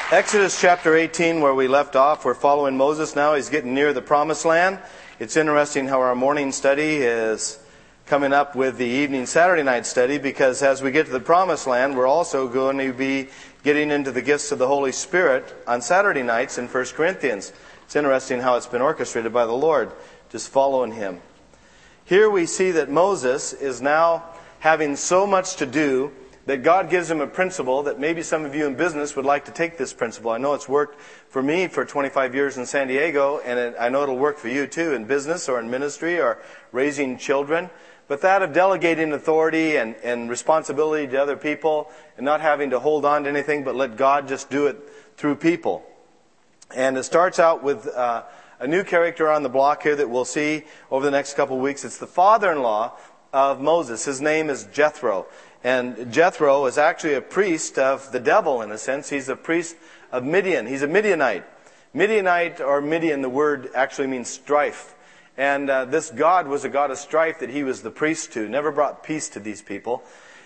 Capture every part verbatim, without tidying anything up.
Exodus chapter eighteen, where we left off, we're following Moses now. He's getting near the promised land. It's interesting how our morning study is coming up with the evening Saturday night study, because as we get to the promised land, we're also going to be getting into the gifts of the Holy Spirit on Saturday nights in First Corinthians. It's interesting how it's been orchestrated by the Lord, just following Him. Here we see that Moses is now having so much to do that God gives him a principle that maybe some of you in business would like to take this principle. I know it's worked for me for twenty-five years in San Diego, and it, I know it'll work for you too in business or in ministry or raising children. But that of delegating authority and, and responsibility to other people and not having to hold on to anything but let God just do it through people. And it starts out with uh, a new character on the block here that we'll see over the next couple of weeks. It's the father-in-law of Moses. His name is Jethro. And Jethro is actually a priest of the devil, in a sense. He's a priest of Midian. He's a Midianite. Midianite, or Midian, the word actually means strife. And uh, this god was a god of strife that he was the priest to. Never brought peace to these people.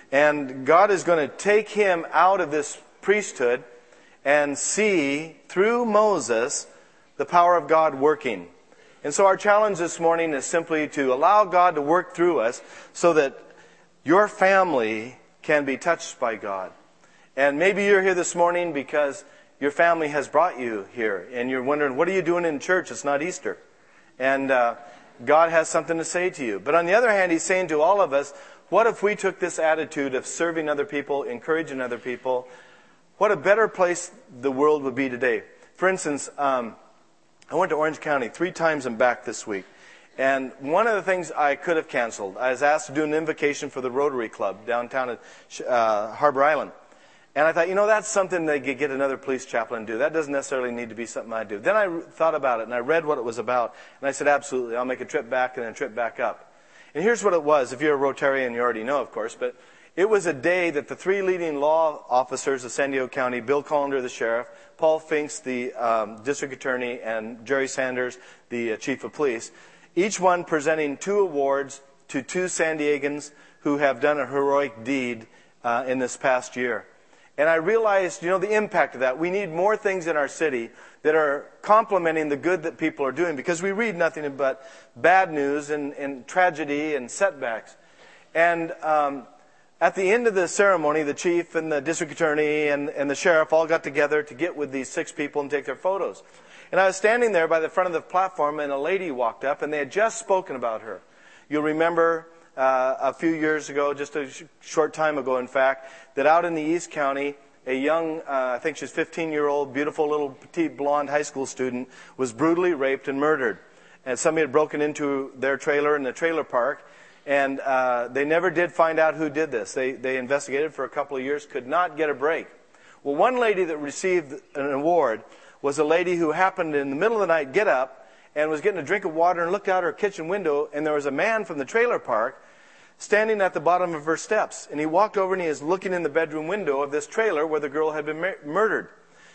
And God is going to take him out of this priesthood and see, through Moses, the power of God working. And so our challenge this morning is simply to allow God to work through us so that your family can be touched by God. And maybe you're here this morning because your family has brought you here. And you're wondering, what are you doing in church? It's not Easter. And uh, God has something to say to you. But on the other hand, He's saying to all of us, what if we took this attitude of serving other people, encouraging other people? What a better place the world would be today. For instance, um, I went to Orange County three times and back this week. And one of the things I could have canceled, I was asked to do an invocation for the Rotary Club downtown at uh, Harbor Island. And I thought, you know, that's something they could get another police chaplain to do. That doesn't necessarily need to be something I do. Then I thought about it, and I read what it was about. And I said, absolutely, I'll make a trip back and then a trip back up. And here's what it was. If you're a Rotarian, you already know, of course. But it was a day that the three leading law officers of San Diego County, Bill Colander, the sheriff, Paul Finks, the um, district attorney, and Jerry Sanders, the uh, chief of police, each one presenting two awards to two San Diegans who have done a heroic deed uh, in this past year. And I realized, you know, the impact of that. We need more things in our city that are complementing the good that people are doing, because we read nothing but bad news and, and tragedy and setbacks. And um, at the end of the ceremony, the chief and the district attorney and, and the sheriff all got together to get with these six people and take their photos. And I was standing there by the front of the platform, and a lady walked up, and they had just spoken about her. You'll remember uh, a few years ago, just a sh- short time ago, in fact, that out in the East County, a young, uh, I think she's fifteen-year-old, beautiful little petite blonde high school student was brutally raped and murdered. And somebody had broken into their trailer in the trailer park, and uh, they never did find out who did this. They, they investigated for a couple of years, could not get a break. Well, one lady that received an award was a lady who happened in the middle of the night get up and was getting a drink of water and looked out her kitchen window, and there was a man from the trailer park standing at the bottom of her steps. And he walked over and he was looking in the bedroom window of this trailer where the girl had been mur- murdered.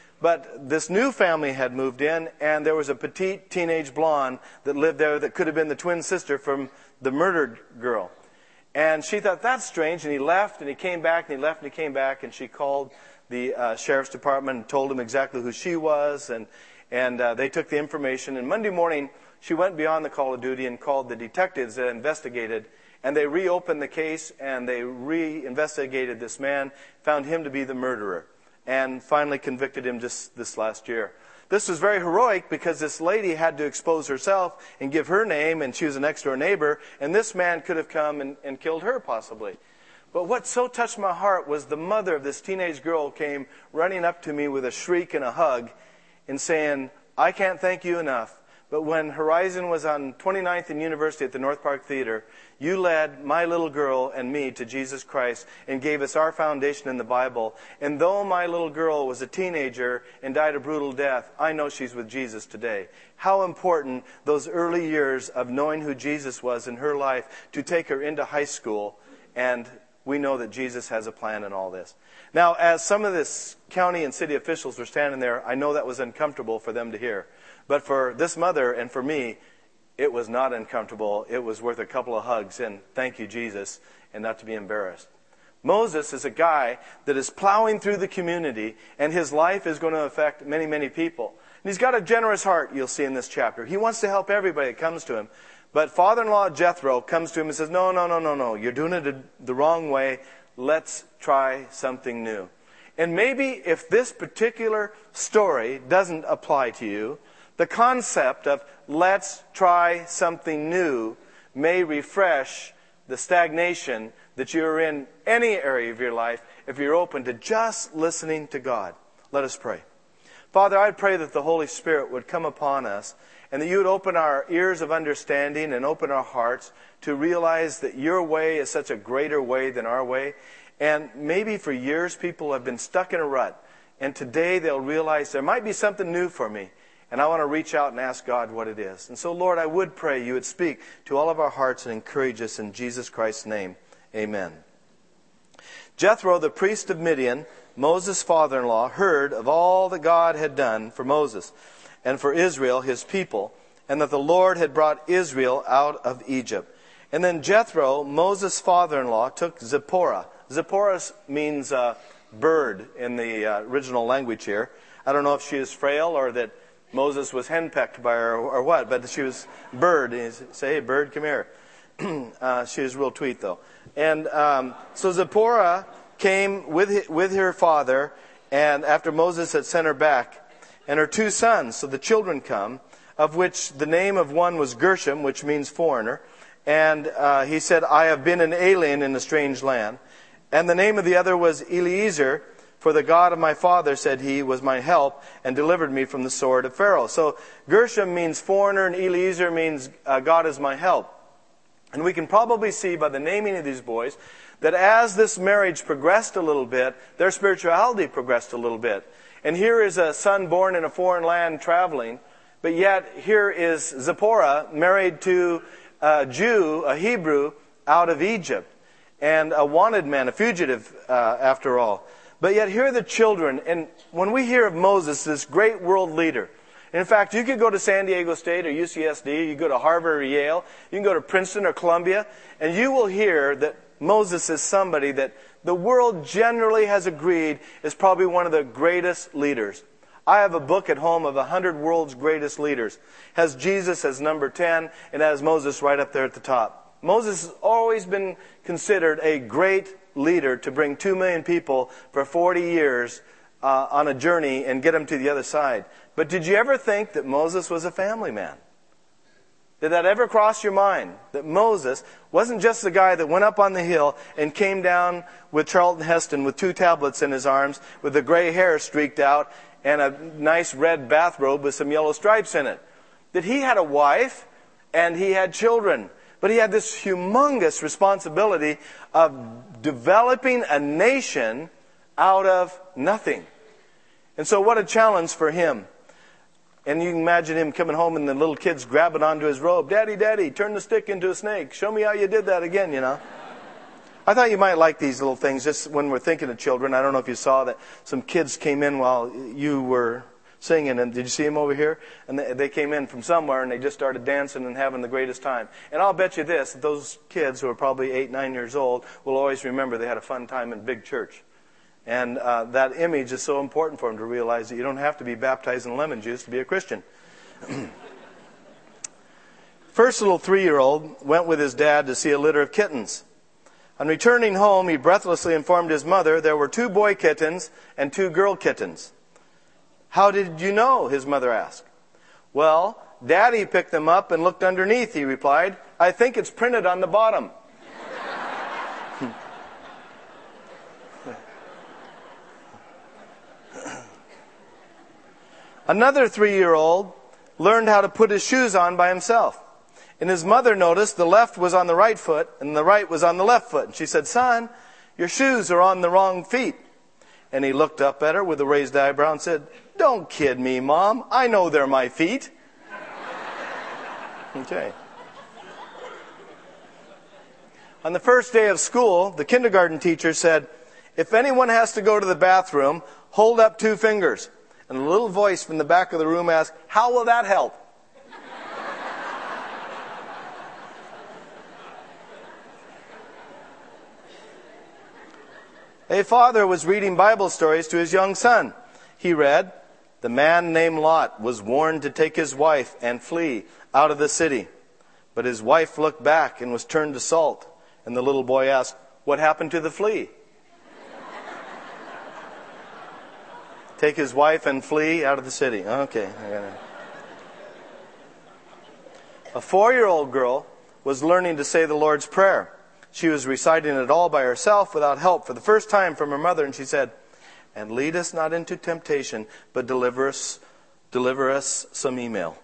But this new family had moved in, and there was a petite teenage blonde that lived there that could have been the twin sister from the murdered girl. And she thought, that's strange, and he left, and he came back, and he left, and he came back, and she called the uh, sheriff's department and told him exactly who she was, and and uh, they took the information. And Monday morning, she went beyond the call of duty and called the detectives that investigated, and they reopened the case, and they re-investigated this man, found him to be the murderer, and finally convicted him just this last year. This was very heroic because this lady had to expose herself and give her name, and she was a next-door neighbor, and this man could have come and, and killed her possibly. But what so touched my heart was the mother of this teenage girl came running up to me with a shriek and a hug and saying, I can't thank you enough, but when Horizon was on twenty-ninth and University at the North Park Theater, you led my little girl and me to Jesus Christ and gave us our foundation in the Bible. And though my little girl was a teenager and died a brutal death, I know she's with Jesus today. How important those early years of knowing who Jesus was in her life to take her into high school, and we know that Jesus has a plan in all this. Now, as some of this county and city officials were standing there, I know that was uncomfortable for them to hear. But for this mother and for me, it was not uncomfortable. It was worth a couple of hugs and thank you, Jesus, and not to be embarrassed. Moses is a guy that is plowing through the community, and his life is going to affect many, many people. And he's got a generous heart, you'll see in this chapter. He wants to help everybody that comes to him. But father-in-law Jethro comes to him and says, no, no, no, no, no. You're doing it the wrong way. Let's try something new. And maybe if this particular story doesn't apply to you, the concept of let's try something new may refresh the stagnation that you're in any area of your life if you're open to just listening to God. Let us pray. Father, I pray that the Holy Spirit would come upon us and that you would open our ears of understanding and open our hearts to realize that your way is such a greater way than our way. And maybe for years people have been stuck in a rut, and today they'll realize there might be something new for me, and I want to reach out and ask God what it is. And so, Lord, I would pray you would speak to all of our hearts and encourage us in Jesus Christ's name. Amen. Jethro, the priest of Midian, Moses' father-in-law, heard of all that God had done for Moses and for Israel, his people, and that the Lord had brought Israel out of Egypt. And then Jethro, Moses' father-in-law, took Zipporah. Zipporah means uh, bird in the uh, original language here. I don't know if she is frail or that Moses was henpecked by her or what, but she was bird. And he say, hey, bird, come here. uh, she was real tweet, though. And um, so Zipporah came with with her father, and after Moses had sent her back, and her two sons. So the children come, of which the name of one was Gershom, which means foreigner. And uh, he said, I have been an alien in a strange land. And the name of the other was Eliezer, for the God of my father, said he, was my help and delivered me from the sword of Pharaoh. So Gershom means foreigner, and Eliezer means uh, God is my help. And we can probably see by the naming of these boys that as this marriage progressed a little bit, their spirituality progressed a little bit. And here is a son born in a foreign land traveling, but yet here is Zipporah married to a Jew, a Hebrew, out of Egypt, and a wanted man, a fugitive uh, after all. But yet here are the children, and when we hear of Moses, this great world leader, in fact, you could go to San Diego State or U C S D, you go to Harvard or Yale, you can go to Princeton or Columbia, and you will hear that Moses is somebody that the world generally has agreed is probably one of the greatest leaders. I have a book at home of one hundred world's greatest leaders. It has Jesus as number ten, and has Moses right up there at the top. Moses has always been considered a great leader to bring two million people for forty years uh, on a journey and get them to the other side. But did you ever think that Moses was a family man? Did that ever cross your mind? That Moses wasn't just the guy that went up on the hill and came down with Charlton Heston with two tablets in his arms, with the gray hair streaked out, and a nice red bathrobe with some yellow stripes in it. That he had a wife and he had children. But he had this humongous responsibility of developing a nation out of nothing. And so what a challenge for him. And you can imagine him coming home and the little kids grabbing onto his robe. Daddy, Daddy, turn the stick into a snake. Show me how you did that again, you know. I thought you might like these little things just when we're thinking of children. I don't know if you saw that some kids came in while you were singing. And did you see them over here? And they, they came in from somewhere and they just started dancing and having the greatest time. And I'll bet you this, that those kids who are probably eight, nine years old will always remember they had a fun time in big church. And uh, that image is so important for them to realize that you don't have to be baptized in lemon juice to be a Christian. First little three-year-old went with his dad to see a litter of kittens. On returning home, he breathlessly informed his mother there were two boy kittens and two girl kittens. How did you know? His mother asked. Well, Daddy picked them up and looked underneath, he replied. I think it's printed on the bottom. Another three-year-old learned how to put his shoes on by himself. And his mother noticed the left was on the right foot and the right was on the left foot. And she said, son, your shoes are on the wrong feet. And he looked up at her with a raised eyebrow and said, don't kid me, Mom. I know they're my feet. Okay. On the first day of school, the kindergarten teacher said, if anyone has to go to the bathroom, hold up two fingers. And a little voice from the back of the room asked, how will that help? A father was reading Bible stories to his young son. He read, "The man named Lot was warned to take his wife and flee out of the city. But his wife looked back and was turned to salt." And the little boy asked, "What happened to the flea?" Take his wife and flee out of the city. Okay. I got it. A four-year-old girl was learning to say the Lord's Prayer. She was reciting it all by herself without help for the first time from her mother, and she said, "And lead us not into temptation, but deliver us, deliver us some email."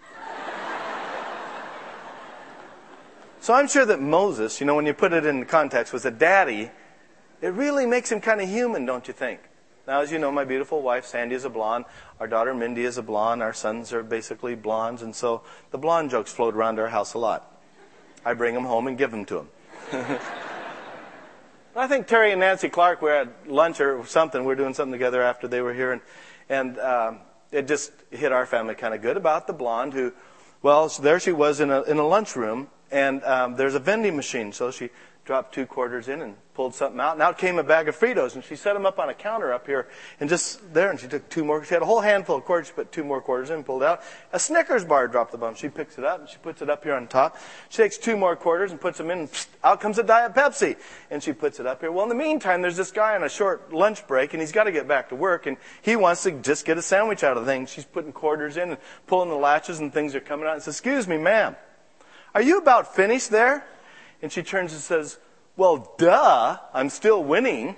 So I'm sure that Moses, you know, when you put it in context, was a daddy. It really makes him kind of human, don't you think? Now, as you know, my beautiful wife, Sandy, is a blonde. Our daughter, Mindy, is a blonde. Our sons are basically blondes. And so the blonde jokes float around our house a lot. I bring them home and give them to them. I think Terry and Nancy Clark were at lunch or something. We were doing something together after they were here. And, and um, it just hit our family kind of good about the blonde who, well, there she was in a, in a lunchroom. And um, there's a vending machine. So she dropped two quarters in and pulled something out. And out came a bag of Fritos. And she set them up on a counter up here. And just there, and she took two more. She had a whole handful of quarters. She put two more quarters in and pulled out. A Snickers bar dropped the bottom. She picks it up and she puts it up here on top. She takes two more quarters and puts them in. And pfft, out comes a Diet Pepsi. And she puts it up here. Well, in the meantime, there's this guy on a short lunch break. And he's got to get back to work. And he wants to just get a sandwich out of the thing. She's putting quarters in and pulling the latches. And things are coming out. And says, "Excuse me, ma'am. Are you about finished there?" And she turns and says, "Well, duh, I'm still winning."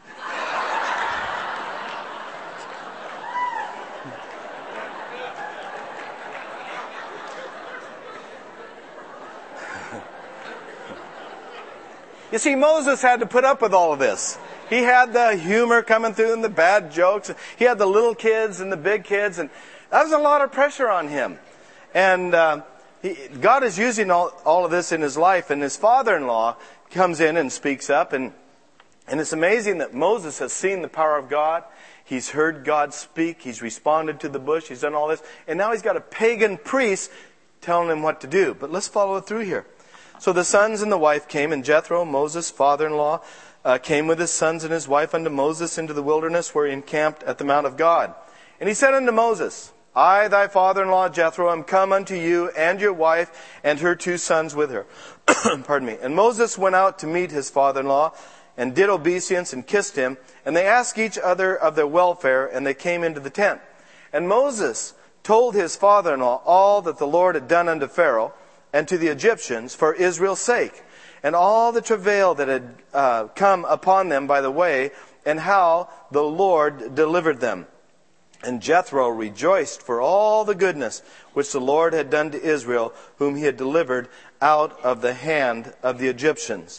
You see, Moses had to put up with all of this. He had the humor coming through and the bad jokes. He had the little kids and the big kids. And that was a lot of pressure on him. And uh, he, God is using all, all of this in his life. And his father-in-law comes in and speaks up. And, and it's amazing that Moses has seen the power of God. He's heard God speak. He's responded to the bush. He's done all this. And now he's got a pagan priest telling him what to do. But let's follow it through here. So the sons and the wife came, and Jethro, Moses' father-in-law, uh, came with his sons and his wife unto Moses into the wilderness, where he encamped at the mount of God. And he said unto Moses, I, thy father-in-law Jethro, am come unto you and your wife and her two sons with her. Pardon me. And Moses went out to meet his father-in-law, and did obeisance and kissed him. And they asked each other of their welfare, and they came into the tent. And Moses told his father-in-law all that the Lord had done unto Pharaoh, and to the Egyptians for Israel's sake, and all the travail that had uh, come upon them by the way, and how the Lord delivered them. And Jethro rejoiced for all the goodness which the Lord had done to Israel, whom he had delivered out of the hand of the Egyptians.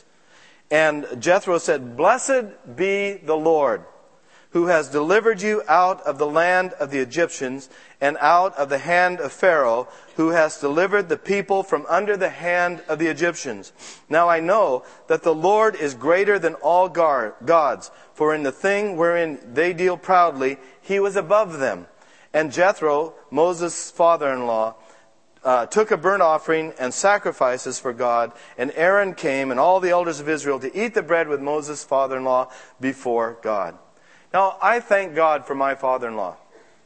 And Jethro said, Blessed be the Lord, who has delivered you out of the land of the Egyptians, and out of the hand of Pharaoh, who has delivered the people from under the hand of the Egyptians. Now I know that the Lord is greater than all gar- gods, for in the thing wherein they deal proudly, he was above them. And Jethro, Moses' father-in-law, uh, took a burnt offering and sacrifices for God, and Aaron came, and all the elders of Israel, to eat the bread with Moses' father-in-law before God. Now, I thank God for my father-in-law.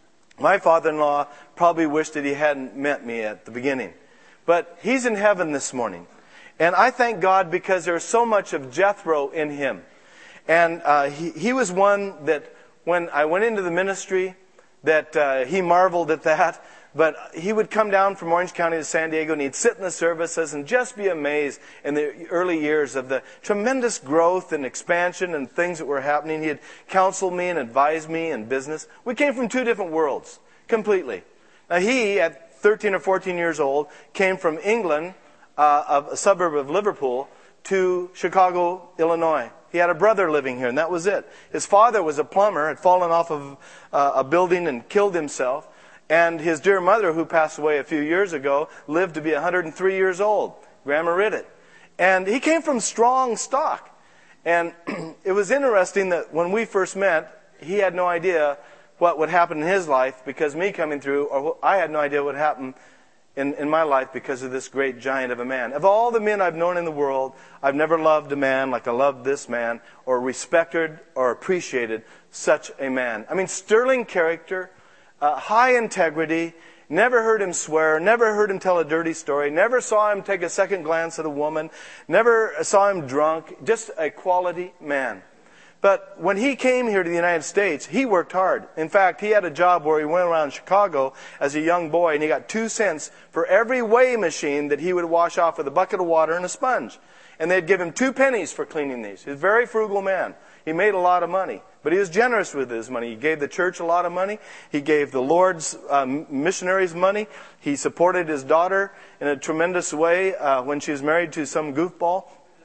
My father-in-law probably wished that he hadn't met me at the beginning. But he's in heaven this morning. And I thank God because there's so much of Jethro in him. And uh, he, he was one that when I went into the ministry, that uh, he marveled at that. But he would come down from Orange County to San Diego, and he'd sit in the services and just be amazed in the early years of the tremendous growth and expansion and things that were happening. He'd counsel me and advise me in business. We came from two different worlds, completely. Now he, at thirteen or fourteen years old, came from England, uh, a suburb of Liverpool, to Chicago, Illinois. He had a brother living here, and that was it. His father was a plumber, had fallen off of uh, a building and killed himself. And his dear mother, who passed away a few years ago, lived to be one hundred three years old, Grandma Ridditt. And he came from strong stock. And it was interesting that when we first met, he had no idea what would happen in his life, because me coming through, or I had no idea what would happen in, in my life because of this great giant of a man. Of all the men I've known in the world, I've never loved a man like I loved this man, or respected or appreciated such a man. I mean, sterling character, uh, high integrity, never heard him swear, never heard him tell a dirty story, never saw him take a second glance at a woman, never saw him drunk, just a quality man. But when he came here to the United States, he worked hard. In fact, he had a job where he went around Chicago as a young boy, and he got two cents for every weigh machine that he would wash off with a bucket of water and a sponge. And they'd give him two pennies for cleaning these. He was a very frugal man. He made a lot of money, but he was generous with his money. He gave the church a lot of money. He gave the Lord's um, missionaries money. He supported his daughter in a tremendous way uh, when she was married to some goofball.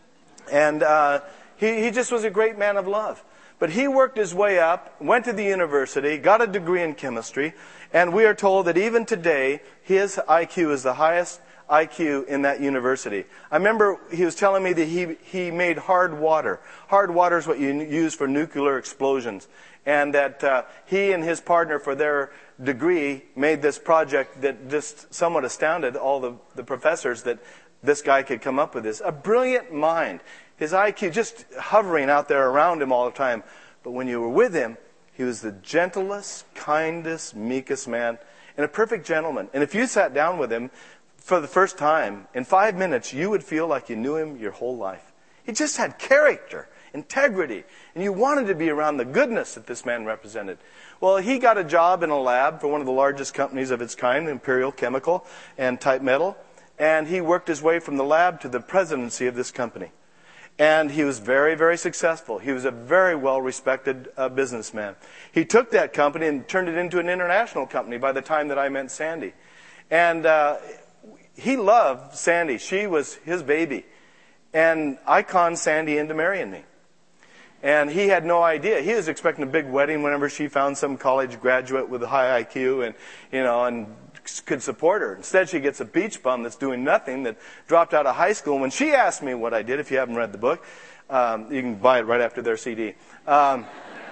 And uh, he, he just was a great man of love. But he worked his way up, went to the university, got a degree in chemistry, and we are told that even today, his I Q is the highest I Q in that university. I remember he was telling me that he he made hard water. Hard water is what you use for nuclear explosions. And that uh, he and his partner for their degree made this project that just somewhat astounded all the, the professors that this guy could come up with this. A brilliant mind. His I Q just hovering out there around him all the time. But when you were with him, he was the gentlest, kindest, meekest man and a perfect gentleman. And if you sat down with him for the first time, in five minutes, you would feel like you knew him your whole life. He just had character, integrity, and you wanted to be around the goodness that this man represented. Well, he got a job in a lab for one of the largest companies of its kind, Imperial Chemical and Type Metal, and he worked his way from the lab to the presidency of this company. And he was very, very successful. He was a very well-respected uh, businessman. He took that company and turned it into an international company by the time that I met Sandy. And uh, he loved Sandy. She was his baby. And I conned Sandy into marrying me. And he had no idea. He was expecting a big wedding whenever she found some college graduate with a high I Q and, you know, and could support her. Instead, she gets a beach bum that's doing nothing, that dropped out of high school. And when she asked me what I did, if you haven't read the book, um, you can buy it right after their C D. Um,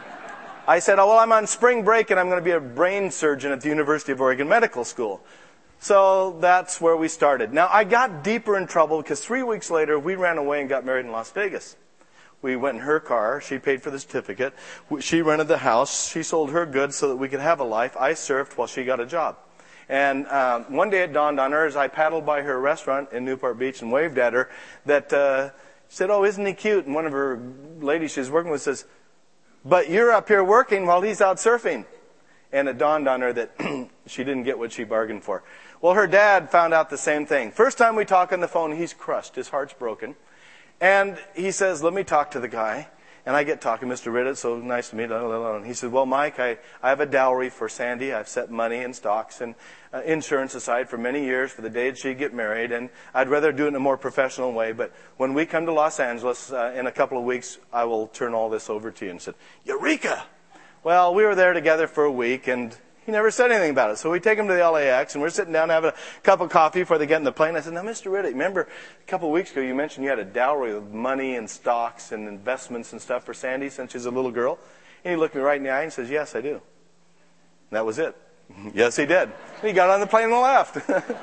I said, oh, well, I'm on spring break and I'm going to be a brain surgeon at the University of Oregon Medical School. So that's where we started. Now, I got deeper in trouble because three weeks later, we ran away and got married in Las Vegas. We went in her car. She paid for the certificate. She rented the house. She sold her goods so that we could have a life. I surfed while she got a job. And um, one day it dawned on her as I paddled by her restaurant in Newport Beach and waved at her that uh, she said, oh, isn't he cute? And one of her ladies she was working with says, but you're up here working while he's out surfing. And it dawned on her that she didn't get what she bargained for. Well, her dad found out the same thing. First time we talk on the phone, he's crushed. His heart's broken. And he says, let me talk to the guy. And I get talking, Mister Riddett, so nice to meet you. And he said, well, Mike, I, I have a dowry for Sandy. I've set money and stocks and uh, insurance aside for many years for the day that she'd get married. And I'd rather do it in a more professional way. But when we come to Los Angeles uh, in a couple of weeks, I will turn all this over to you. And he said, Eureka! Well, we were there together for a week, and he never said anything about it. So we take him to the L A X, and we're sitting down having a cup of coffee before they get in the plane. I said, now, Mister Riddick, remember a couple of weeks ago you mentioned you had a dowry of money and stocks and investments and stuff for Sandy since she's a little girl? And he looked me right in the eye and says, yes, I do. And that was it. Yes, he did. And he got on the plane and left.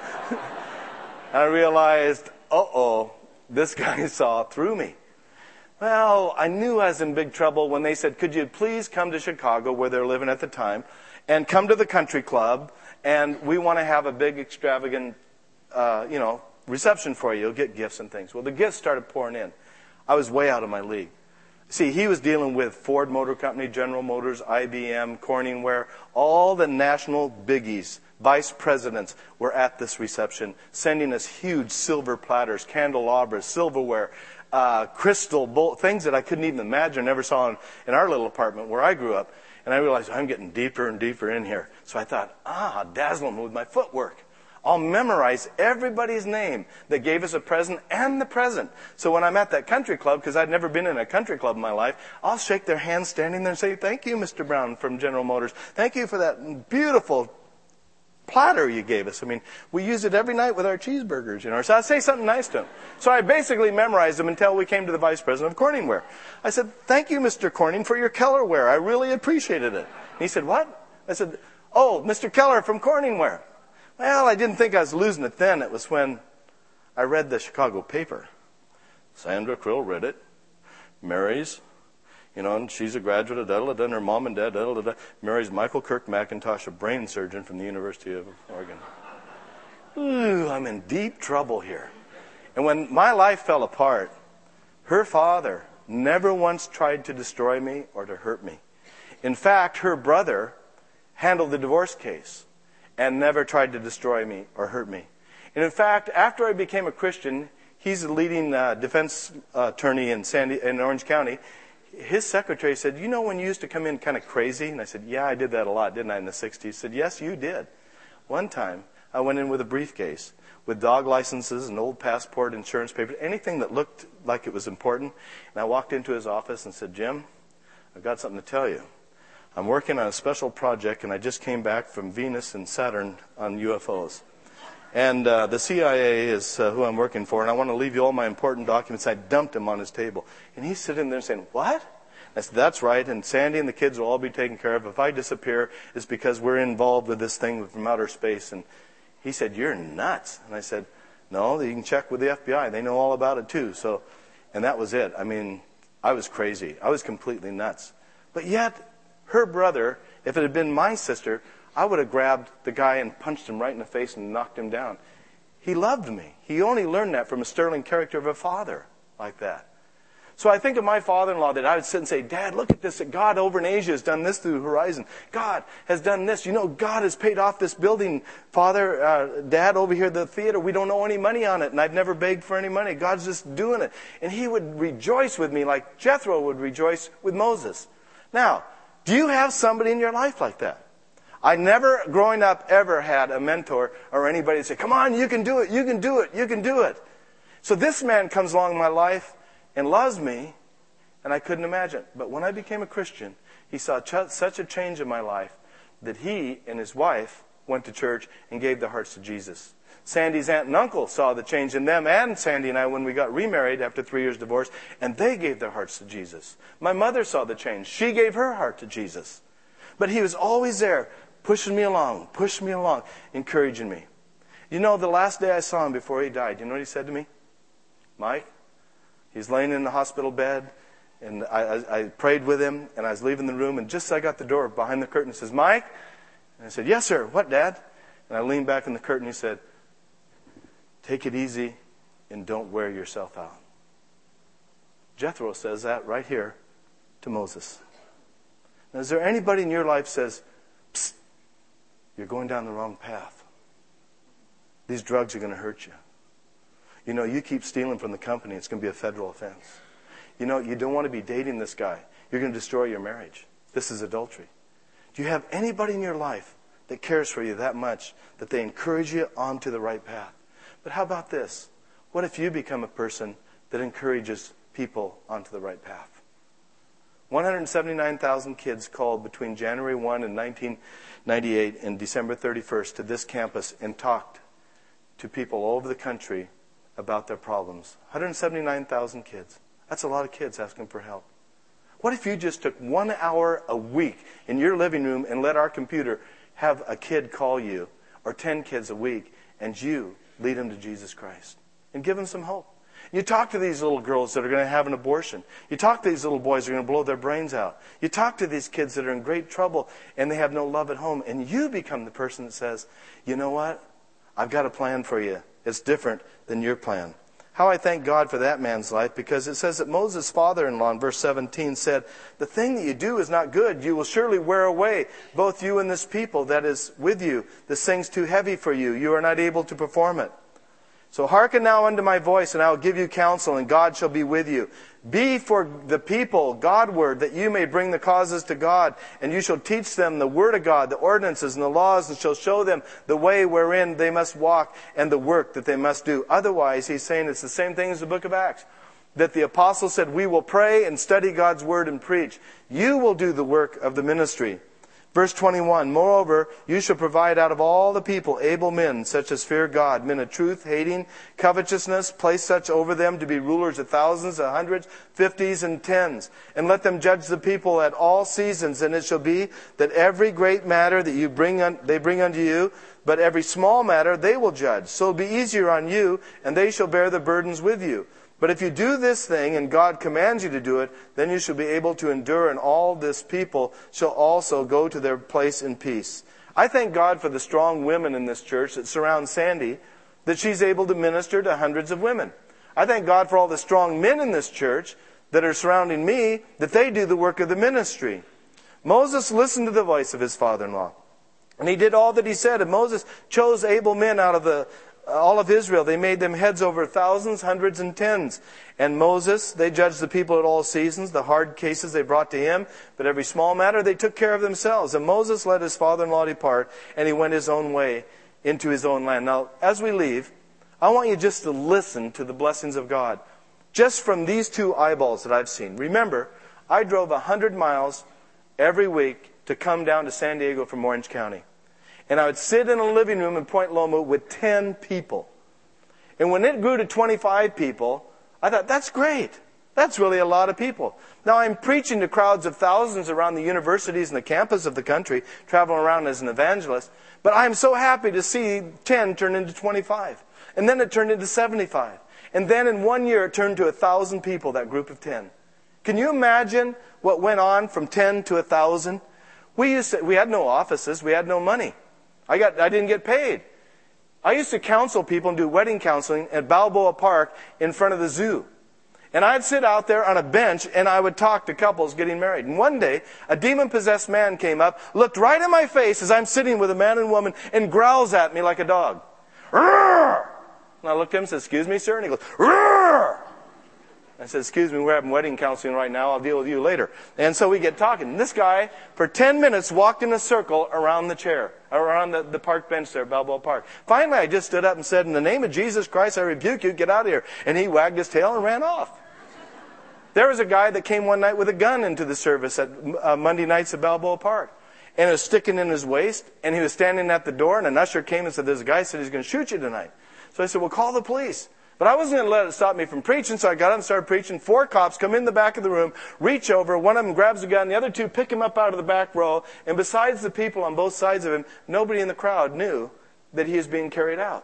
I realized, uh-oh, this guy saw through me. Well, I knew I was in big trouble when they said, could you please come to Chicago, where they're living at the time, and come to the country club, and we want to have a big, extravagant, uh, you know, reception for you. You'll get gifts and things. Well, the gifts started pouring in. I was way out of my league. See, he was dealing with Ford Motor Company, General Motors, I B M, Corningware, all the national biggies. Vice presidents were at this reception, sending us huge silver platters, candelabras, silverware, uh, crystal bowl, things that I couldn't even imagine, never saw in, in our little apartment where I grew up. And I realized I'm getting deeper and deeper in here. So I thought, ah, dazzle them with my footwork. I'll memorize everybody's name that gave us a present and the present. So when I'm at that country club, because I'd never been in a country club in my life, I'll shake their hands standing there and say, thank you, Mister Brown from General Motors. Thank you for that beautiful platter you gave us. I mean, we use it every night with our cheeseburgers, you know. So I'd say something nice to him. So I basically memorized them until we came to the vice president of Corningware. I said, thank you, Mister Corning, for your Kellerware. I really appreciated it. And he said, what? I said, oh, Mister Keller from Corningware. Well, I didn't think I was losing it then. It was when I read the Chicago paper. Sandra Krill read it. Marries, you know, and she's a graduate of da-da-da, and her mom and dad, da-da-da, marries Michael Kirk McIntosh, a brain surgeon from the University of Oregon. Ooh, I'm in deep trouble here. And when my life fell apart, her father never once tried to destroy me or to hurt me. In fact, her brother handled the divorce case and never tried to destroy me or hurt me. And in fact, after I became a Christian, he's a leading uh, defense uh, attorney in Sandy in Orange County. His secretary said, you know when you used to come in kind of crazy? And I said, yeah, I did that a lot, didn't I, in the sixties? He said, yes, you did. One time, I went in with a briefcase with dog licenses, an old passport, insurance papers, anything that looked like it was important. And I walked into his office and said, Jim, I've got something to tell you. I'm working on a special project, and I just came back from Venus and Saturn on U F Os. And uh, the C I A is uh, who I'm working for, and I want to leave you all my important documents. I dumped them on his table. And he's sitting there saying, what? I said, that's right, and Sandy and the kids will all be taken care of. If I disappear, it's because we're involved with this thing from outer space. And he said, you're nuts. And I said, no, you can check with the F B I. They know all about it too. So, and that was it. I mean, I was crazy. I was completely nuts. But yet, her brother, if it had been my sister, I would have grabbed the guy and punched him right in the face and knocked him down. He loved me. He only learned that from a sterling character of a father like that. So I think of my father-in-law that I would sit and say, Dad, look at this. That God over in Asia has done this through Horizon. God has done this. You know, God has paid off this building. Father, uh, Dad, over here at the theater, we don't owe any money on it, and I've never begged for any money. God's just doing it. And he would rejoice with me like Jethro would rejoice with Moses. Now, do you have somebody in your life like that? I never, growing up, ever had a mentor or anybody say, come on, you can do it, you can do it, you can do it. So this man comes along in my life and loves me, and I couldn't imagine. But when I became a Christian, he saw ch- such a change in my life that he and his wife went to church and gave their hearts to Jesus. Sandy's aunt and uncle saw the change in them and Sandy and I when we got remarried after three years divorce, and they gave their hearts to Jesus. My mother saw the change. She gave her heart to Jesus. But he was always there, pushing me along, pushing me along, encouraging me. You know, the last day I saw him before he died, you know what he said to me? Mike, he's laying in the hospital bed, and I, I, I prayed with him, and I was leaving the room, and just as I got the door behind the curtain, he says, Mike? And I said, yes, sir. What, Dad? And I leaned back in the curtain, and he said, take it easy and don't wear yourself out. Jethro says that right here to Moses. Now, is there anybody in your life says, psst, you're going down the wrong path. These drugs are going to hurt you. You know, you keep stealing from the company, it's going to be a federal offense. You know, you don't want to be dating this guy. You're going to destroy your marriage. This is adultery. Do you have anybody in your life that cares for you that much that they encourage you onto the right path? But how about this? What if you become a person that encourages people onto the right path? one hundred seventy-nine thousand kids called between January first and nineteen ninety-eight and December thirty-first to this campus and talked to people all over the country about their problems. one hundred seventy-nine thousand kids. That's a lot of kids asking for help. What if you just took one hour a week in your living room and let our computer have a kid call you, or ten kids a week, and you lead them to Jesus Christ and give them some hope? You talk to these little girls that are going to have an abortion. You talk to these little boys that are going to blow their brains out. You talk to these kids that are in great trouble and they have no love at home. And you become the person that says, you know what? I've got a plan for you. It's different than your plan. How I thank God for that man's life, because it says that Moses' father-in-law in verse seventeen said, the thing that you do is not good. You will surely wear away, both you and this people that is with you. This thing's too heavy for you. You are not able to perform it. So hearken now unto my voice, and I will give you counsel, and God shall be with you. Be for the people Godward, that you may bring the causes to God, and you shall teach them the word of God, the ordinances and the laws, and shall show them the way wherein they must walk, and the work that they must do. Otherwise, he's saying it's the same thing as the book of Acts, that the apostles said, we will pray and study God's word and preach. You will do the work of the ministry. Verse twenty-one, moreover, you shall provide out of all the people able men, such as fear God, men of truth, hating covetousness, place such over them to be rulers of thousands, of hundreds, fifties, and tens. And let them judge the people at all seasons. And it shall be that every great matter that you bring un- they bring unto you, but every small matter they will judge. So it will be easier on you, and they shall bear the burdens with you. But if you do this thing, and God commands you to do it, then you shall be able to endure, and all this people shall also go to their place in peace. I thank God for the strong women in this church that surround Sandy, that she's able to minister to hundreds of women. I thank God for all the strong men in this church that are surrounding me, that they do the work of the ministry. Moses listened to the voice of his father-in-law, and he did all that he said. And Moses chose able men out of the all of Israel. They made them heads over thousands, hundreds, and tens. And Moses, they judged the people at all seasons. The hard cases they brought to him, but every small matter they took care of themselves. And Moses let his father-in-law depart, and he went his own way into his own land. Now, as we leave, I want you just to listen to the blessings of God. Just from these two eyeballs that I've seen. Remember, I drove one hundred miles every week to come down to San Diego from Orange County. And I would sit in a living room in Point Loma with ten people. And when it grew to twenty-five people, I thought, that's great. That's really a lot of people. Now I'm preaching to crowds of thousands around the universities and the campus of the country, traveling around as an evangelist. But I'm so happy to see ten turn into twenty-five. And then it turned into seventy-five. And then in one year it turned to one thousand people, that group of ten. Can you imagine what went on from ten to one thousand? We used to, we had no offices. We had no money. I got, I didn't get paid. I used to counsel people and do wedding counseling at Balboa Park in front of the zoo. And I'd sit out there on a bench and I would talk to couples getting married. And one day, a demon-possessed man came up, looked right in my face as I'm sitting with a man and woman, and growls at me like a dog. Roar! And I looked at him and said, excuse me, sir? And he goes, roar! I said, excuse me, we're having wedding counseling right now. I'll deal with you later. And so we get talking. And this guy, for ten minutes, walked in a circle around the chair, around the, the park bench there, Balboa Park. Finally, I just stood up and said, in the name of Jesus Christ, I rebuke you. Get out of here. And he wagged his tail and ran off. There was a guy that came one night with a gun into the service at uh, Monday nights at Balboa Park. And it was sticking in his waist. And he was standing at the door. And an usher came and said, there's a guy said he's going to shoot you tonight. So I said, well, call the police. But I wasn't going to let it stop me from preaching, so I got up and started preaching. Four cops come in the back of the room, reach over, one of them grabs a gun, the other two pick him up out of the back row, and besides the people on both sides of him, nobody in the crowd knew that he was being carried out.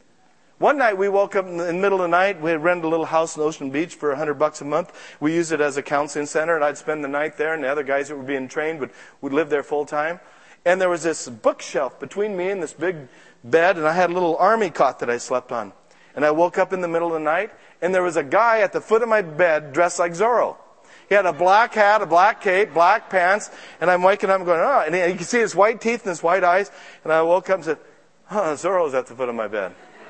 One night we woke up in the middle of the night. We had rented a little house in Ocean Beach for a hundred bucks a month. We used it as a counseling center, and I'd spend the night there, and the other guys that were being trained would, would live there full time. And there was this bookshelf between me and this big bed, and I had a little army cot that I slept on. And I woke up in the middle of the night, and there was a guy at the foot of my bed dressed like Zorro. He had a black hat, a black cape, black pants, and I'm waking up and going, oh, and you can see his white teeth and his white eyes. And I woke up and said, huh, Zorro's at the foot of my bed.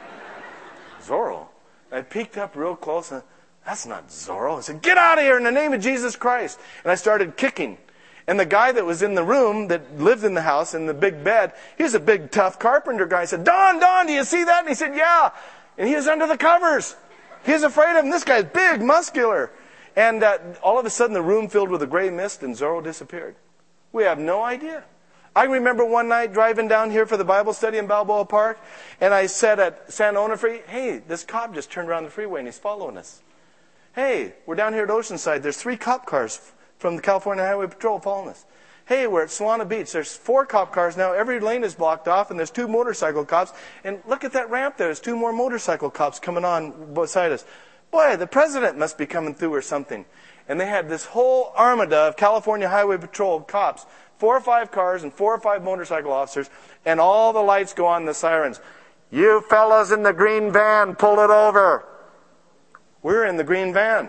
Zorro? And I peeked up real close, and that's not Zorro. I said, get out of here in the name of Jesus Christ. And I started kicking. And the guy that was in the room, that lived in the house, in the big bed, he was a big, tough carpenter guy. I said, Don, Don, do you see that? And he said, yeah. And he was under the covers. He was afraid of him. This guy's big, muscular. And uh, all of a sudden the room filled with a gray mist and Zorro disappeared. We have no idea. I remember one night driving down here for the Bible study in Balboa Park, and I said at San Onofre, hey, this cop just turned around the freeway and he's following us. Hey, we're down here at Oceanside. There's three cop cars from the California Highway Patrol following us. Hey, we're at Solana Beach. There's four cop cars now. Every lane is blocked off, and there's two motorcycle cops. And look at that ramp there. There's two more motorcycle cops coming on beside us. Boy, the president must be coming through or something. And they had this whole armada of California Highway Patrol cops, four or five cars and four or five motorcycle officers, and all the lights go on, the sirens. You fellows in the green van, pull it over. We're in the green van.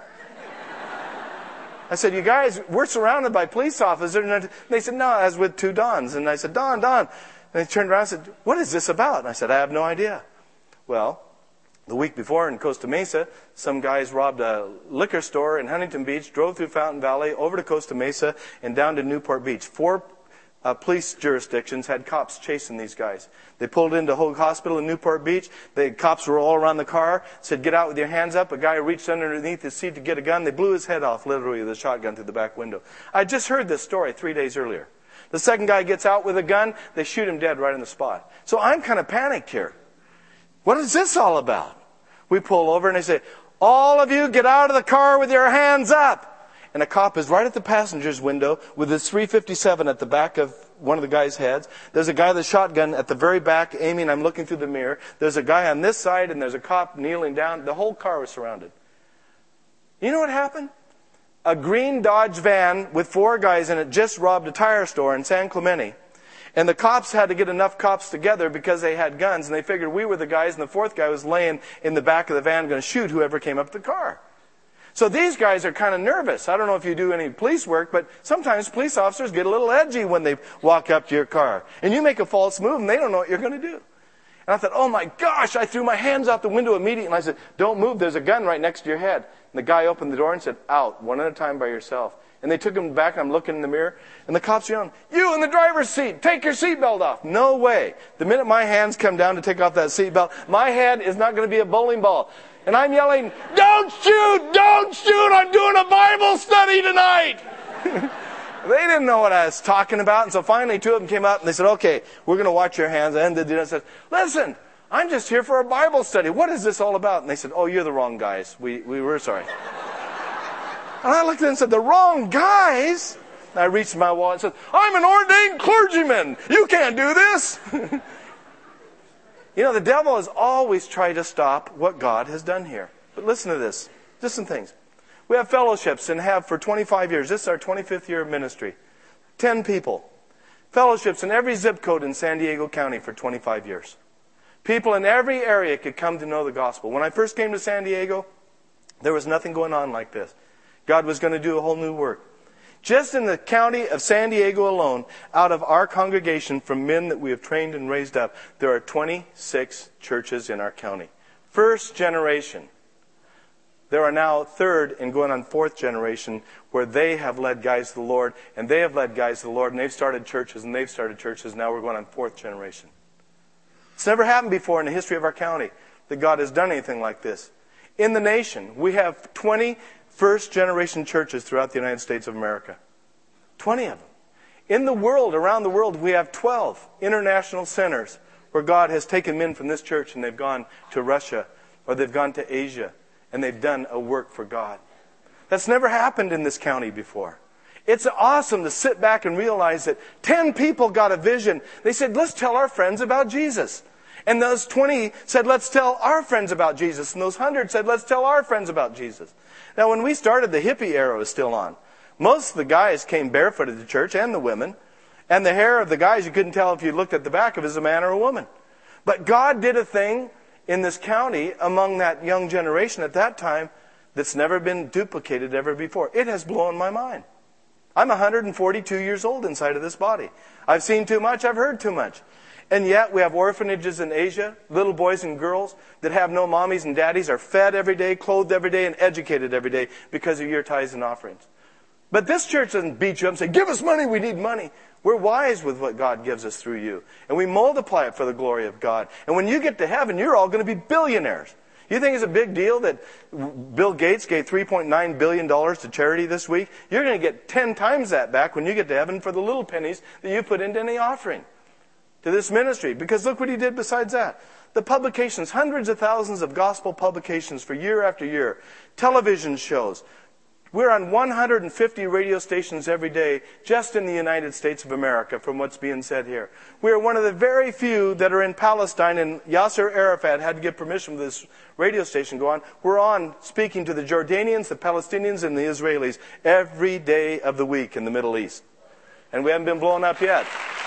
I said, you guys, we're surrounded by police officers. And they said, no, I was with two Dons. And I said, Don, Don. And they turned around and said, what is this about? And I said, I have no idea. Well, the week before in Costa Mesa, some guys robbed a liquor store in Huntington Beach, drove through Fountain Valley, over to Costa Mesa, and down to Newport Beach. Four uh, police jurisdictions had cops chasing these guys. They pulled into Hoag Hospital in Newport Beach. The cops were all around the car, said, get out with your hands up. A guy reached underneath his seat to get a gun. They blew his head off, literally, with a shotgun through the back window. I just heard this story three days earlier. The second guy gets out with a gun. They shoot him dead right on the spot. So I'm kind of panicked here. What is this all about? We pull over and they say, all of you get out of the car with your hands up. And a cop is right at the passenger's window with his three fifty-seven at the back of one of the guy's heads. There's a guy with a shotgun at the very back aiming. I'm looking through the mirror. There's a guy on this side and there's a cop kneeling down. The whole car was surrounded. You know what happened? A green Dodge van with four guys in it just robbed a tire store in San Clemente. And the cops had to get enough cops together because they had guns. And they figured we were the guys and the fourth guy was laying in the back of the van going to shoot whoever came up to the car. So these guys are kind of nervous. I don't know if you do any police work, but sometimes police officers get a little edgy when they walk up to your car. And you make a false move and they don't know what you're going to do. And I thought, oh my gosh, I threw my hands out the window immediately. And I said, don't move, there's a gun right next to your head. And the guy opened the door and said, out, one at a time by yourself. And they took him back and I'm looking in the mirror. And the cops yelling, you in the driver's seat, take your seatbelt off. No way. The minute my hands come down to take off that seatbelt, my head is not going to be a bowling ball. And I'm yelling, don't shoot, don't shoot, I'm doing a Bible study tonight. They didn't know what I was talking about. And so finally two of them came out and they said, okay, we're going to watch your hands. And they said, listen, I'm just here for a Bible study. What is this all about? And they said, oh, you're the wrong guys. We, we were sorry. And I looked at them and said, the wrong guys? And I reached my wallet and said, I'm an ordained clergyman. You can't do this. You know, the devil has always tried to stop what God has done here. But listen to this. Just some things. We have fellowships and have for twenty-five years. This is our twenty-fifth year of ministry. Ten people. Fellowships in every zip code in San Diego County for twenty-five years. People in every area could come to know the gospel. When I first came to San Diego, there was nothing going on like this. God was going to do a whole new work. Just in the county of San Diego alone, out of our congregation from men that we have trained and raised up, there are twenty-six churches in our county. First generation. There are now third and going on fourth generation where they have led guys to the Lord, and they have led guys to the Lord, and they've started churches, and they've started churches. Now we're going on fourth generation. It's never happened before in the history of our county that God has done anything like this. In the nation, we have twenty first generation churches throughout the United States of America. twenty of them. In the world, around the world, we have twelve international centers where God has taken men from this church and they've gone to Russia or they've gone to Asia and they've done a work for God. That's never happened in this county before. It's awesome to sit back and realize that ten people got a vision. They said, let's tell our friends about Jesus. And those twenty said, let's tell our friends about Jesus. And those one hundred said, let's tell our friends about Jesus. Now, when we started, the hippie era was still on. Most of the guys came barefooted to church, and the women. And the hair of the guys, you couldn't tell if you looked at the back of it, is a man or a woman. But God did a thing in this county among that young generation at that time that's never been duplicated ever before. It has blown my mind. I'm one hundred forty-two years old inside of this body. I've seen too much, I've heard too much. And yet we have orphanages in Asia, little boys and girls that have no mommies and daddies are fed every day, clothed every day, and educated every day because of your tithes and offerings. But this church doesn't beat you up and say, give us money, we need money. We're wise with what God gives us through you. And we multiply it for the glory of God. And when you get to heaven, you're all going to be billionaires. You think it's a big deal that Bill Gates gave three point nine billion dollars to charity this week? You're going to get ten times that back when you get to heaven for the little pennies that you put into any offering to this ministry. Because look what he did besides that. The publications, hundreds of thousands of gospel publications for year after year. Television shows. We're on one hundred fifty radio stations every day just in the United States of America from what's being said here. We are one of the very few that are in Palestine, and Yasser Arafat had to get permission for this radio station to go on. We're on speaking to the Jordanians, the Palestinians, and the Israelis every day of the week in the Middle East. And we haven't been blown up yet.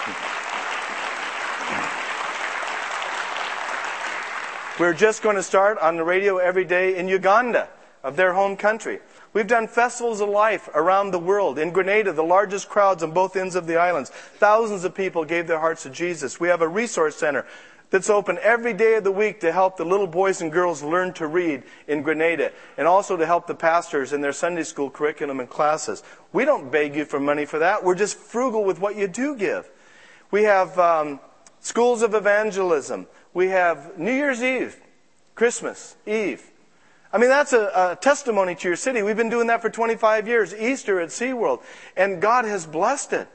We're just going to start on the radio every day in Uganda, of their home country. We've done festivals of life around the world. In Grenada, the largest crowds on both ends of the islands. Thousands of people gave their hearts to Jesus. We have a resource center that's open every day of the week to help the little boys and girls learn to read in Grenada, and also to help the pastors in their Sunday school curriculum and classes. We don't beg you for money for that. We're just frugal with what you do give. We have um, schools of evangelism. We have New Year's Eve, Christmas Eve. I mean, that's a, a testimony to your city. We've been doing that for twenty-five years. Easter at SeaWorld. And God has blessed it.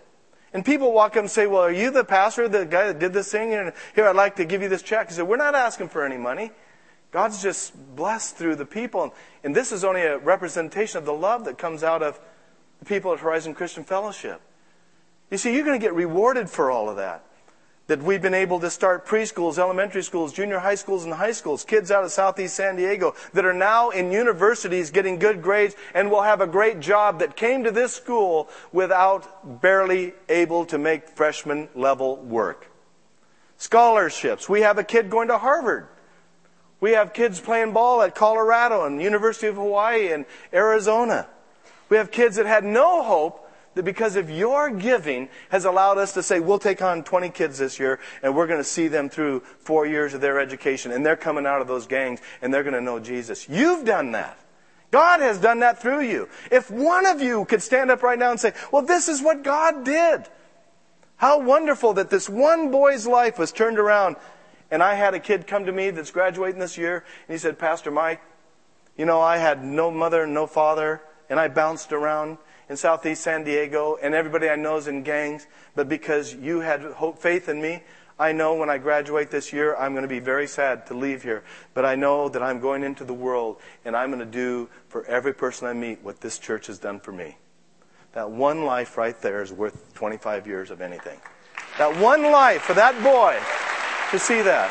And people walk up and say, well, are you the pastor, the guy that did this thing? And here, I'd like to give you this check. He said, we're not asking for any money. God's just blessed through the people. And this is only a representation of the love that comes out of the people at Horizon Christian Fellowship. You see, you're going to get rewarded for all of that. That we've been able to start preschools, elementary schools, junior high schools, and high schools. Kids out of Southeast San Diego that are now in universities getting good grades and will have a great job that came to this school without barely able to make freshman level work. Scholarships. We have a kid going to Harvard. We have kids playing ball at Colorado and University of Hawaii and Arizona. We have kids that had no hope, that because of your giving has allowed us to say, we'll take on twenty kids this year and we're going to see them through four years of their education, and they're coming out of those gangs and they're going to know Jesus. You've done that. God has done that through you. If one of you could stand up right now and say, well, this is what God did. How wonderful that this one boy's life was turned around. And I had a kid come to me that's graduating this year, and he said, Pastor Mike, you know, I had no mother and no father, and I bounced around in Southeast San Diego, and everybody I know is in gangs. But because you had hope, faith in me, I know when I graduate this year, I'm going to be very sad to leave here. But I know that I'm going into the world, and I'm going to do for every person I meet what this church has done for me. That one life right there is worth twenty-five years of anything. That one life for that boy to see that.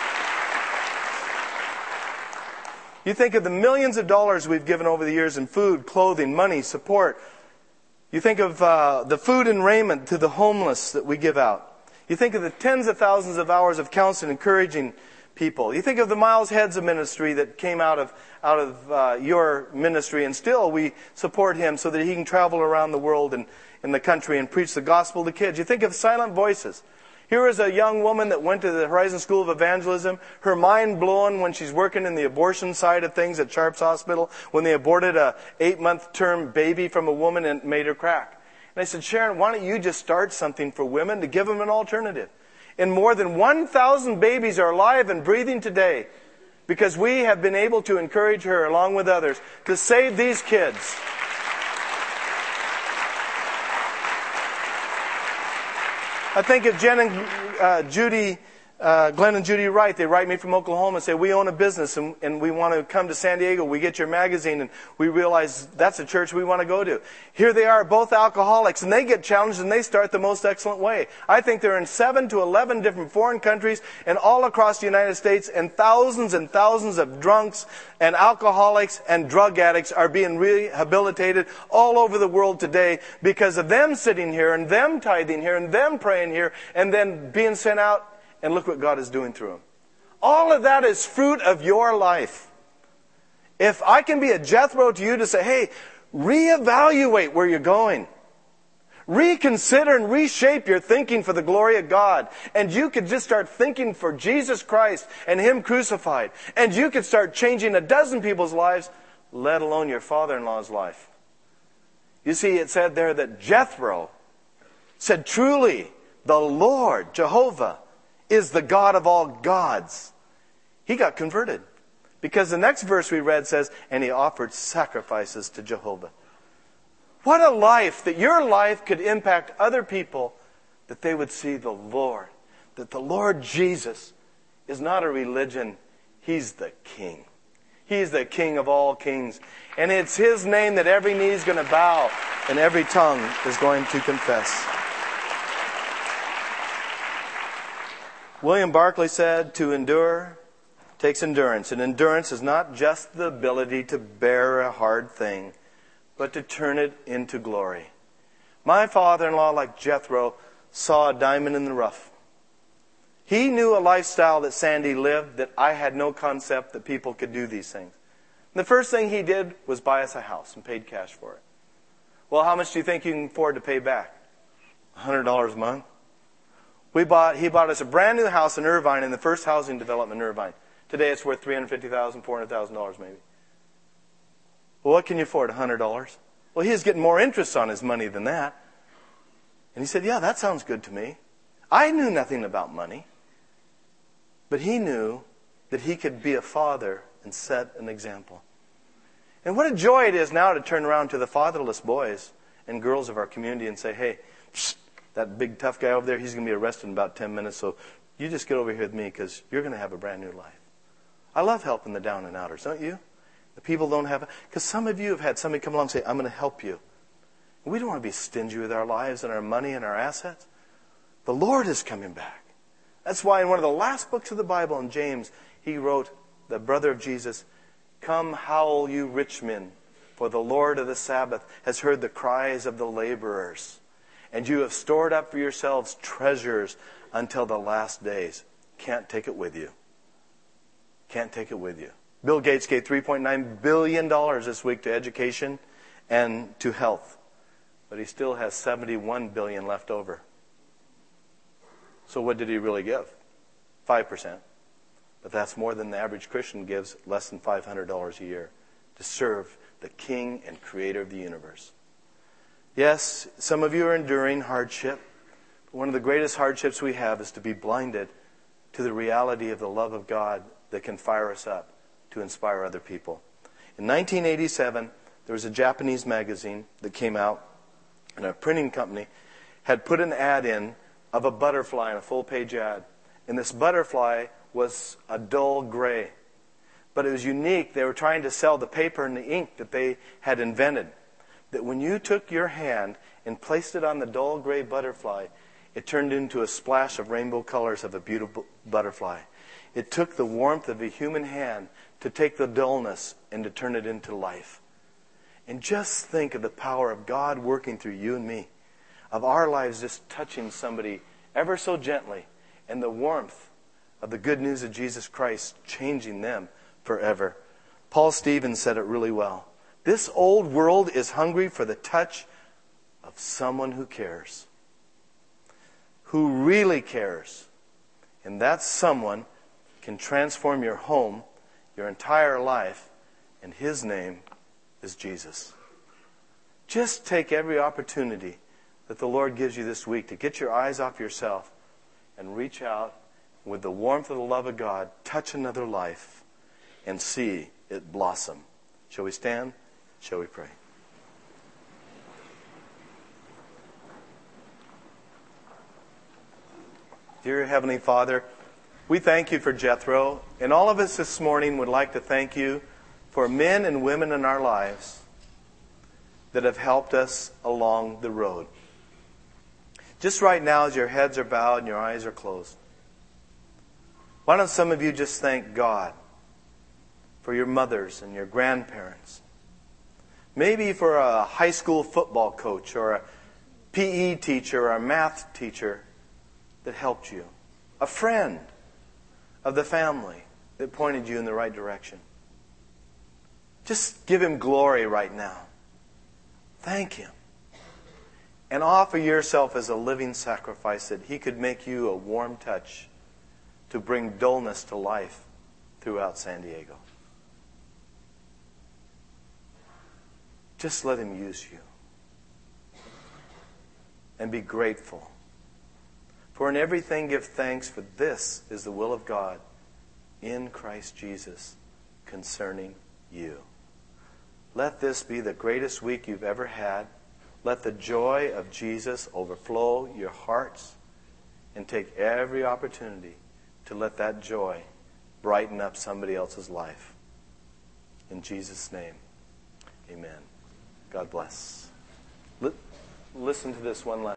You think of the millions of dollars we've given over the years in food, clothing, money, support. You think of uh, the food and raiment to the homeless that we give out. You think of the tens of thousands of hours of counseling, encouraging people. You think of the Miles Heads of ministry that came out of out of uh, your ministry, and still we support him so that he can travel around the world and in the country and preach the gospel to kids. You think of Silent Voices. Here is a young woman that went to the Horizon School of Evangelism. Her mind blown when she's working in the abortion side of things at Sharps Hospital, when they aborted a eight-month term baby from a woman and made her crack. And I said, Sharon, why don't you just start something for women to give them an alternative? And more than one thousand babies are alive and breathing today because we have been able to encourage her, along with others, to save these kids. I think of Jen and uh, Judy, uh, Glenn and Judy Wright. They write me from Oklahoma and say, we own a business and, and we want to come to San Diego. We get your magazine and we realize that's a church we want to go to. Here they are, both alcoholics, and they get challenged and they start the most excellent way. I think they're in seven to eleven different foreign countries and all across the United States, and thousands and thousands of drunks and alcoholics and drug addicts are being rehabilitated all over the world today because of them sitting here and them tithing here and them praying here and then being sent out. And look what God is doing through them. All of that is fruit of your life. If I can be a Jethro to you to say, hey, reevaluate where you're going. Reconsider and reshape your thinking for the glory of God. And you could just start thinking for Jesus Christ and Him crucified. And you could start changing a dozen people's lives, let alone your father-in-law's life. You see, it said there that Jethro said, truly, the Lord, Jehovah, is the God of all gods. He got converted. Because the next verse we read says, and he offered sacrifices to Jehovah. What a life, that your life could impact other people, that they would see the Lord. That the Lord Jesus is not a religion, He's the King. He's the King of all kings. And it's His name that every knee is going to bow and every tongue is going to confess. William Barclay said, to endure takes endurance. And endurance is not just the ability to bear a hard thing, but to turn it into glory. My father-in-law, like Jethro, saw a diamond in the rough. He knew a lifestyle that Sandy lived that I had no concept that people could do these things. And the first thing he did was buy us a house and paid cash for it. Well, how much do you think you can afford to pay back? one hundred dollars a month? We bought, he bought us a brand new house in Irvine, in the first housing development in Irvine. Today it's worth three hundred fifty thousand dollars, four hundred thousand dollars maybe. Well, what can you afford, one hundred dollars? Well, he was getting more interest on his money than that. And he said, yeah, that sounds good to me. I knew nothing about money. But he knew that he could be a father and set an example. And what a joy it is now to turn around to the fatherless boys and girls of our community and say, hey, psst, That big tough guy over there, he's going to be arrested in about ten minutes, so you just get over here with me because you're going to have a brand new life. I love helping the down and outers, don't you? The people don't have it. Because some of you have had somebody come along and say, I'm going to help you. We don't want to be stingy with our lives and our money and our assets. The Lord is coming back. That's why in one of the last books of the Bible, in James, he wrote, the brother of Jesus, come howl you rich men, for the Lord of the Sabbath has heard the cries of the laborers. And you have stored up for yourselves treasures until the last days. Can't take it with you. Can't take it with you. Bill Gates gave three point nine billion dollars this week to education and to health. But he still has seventy-one billion dollars left over. So what did he really give? five percent. But that's more than the average Christian gives, less than five hundred dollars a year, to serve the King and Creator of the universe. Yes, some of you are enduring hardship. But one of the greatest hardships we have is to be blinded to the reality of the love of God that can fire us up to inspire other people. In nineteen eighty-seven, there was a Japanese magazine that came out, and a printing company had put an ad in of a butterfly in a full-page ad. And this butterfly was a dull gray. But it was unique. They were trying to sell the paper and the ink that they had invented. That when you took your hand and placed it on the dull gray butterfly, it turned into a splash of rainbow colors of a beautiful butterfly. It took the warmth of a human hand to take the dullness and to turn it into life. And just think of the power of God working through you and me. Of our lives just touching somebody ever so gently. And the warmth of the good news of Jesus Christ changing them forever. Paul Stevens said it really well. This old world is hungry for the touch of someone who cares. Who really cares. And that someone can transform your home, your entire life, and his name is Jesus. Just take every opportunity that the Lord gives you this week to get your eyes off yourself and reach out with the warmth of the love of God, touch another life, and see it blossom. Shall we stand? Shall we pray? Dear Heavenly Father, we thank you for Jethro, and all of us this morning would like to thank you for men and women in our lives that have helped us along the road. Just right now, as your heads are bowed and your eyes are closed, why don't some of you just thank God for your mothers and your grandparents? Maybe for a high school football coach or a P E teacher or a math teacher that helped you. A friend of the family that pointed you in the right direction. Just give him glory right now. Thank him. And offer yourself as a living sacrifice that he could make you a warm touch to bring dullness to life throughout San Diego. Just let him use you. And be grateful. For in everything give thanks, for this is the will of God in Christ Jesus concerning you. Let this be the greatest week you've ever had. Let the joy of Jesus overflow your hearts, and take every opportunity to let that joy brighten up somebody else's life. In Jesus' name, amen. God bless. Listen to this one last.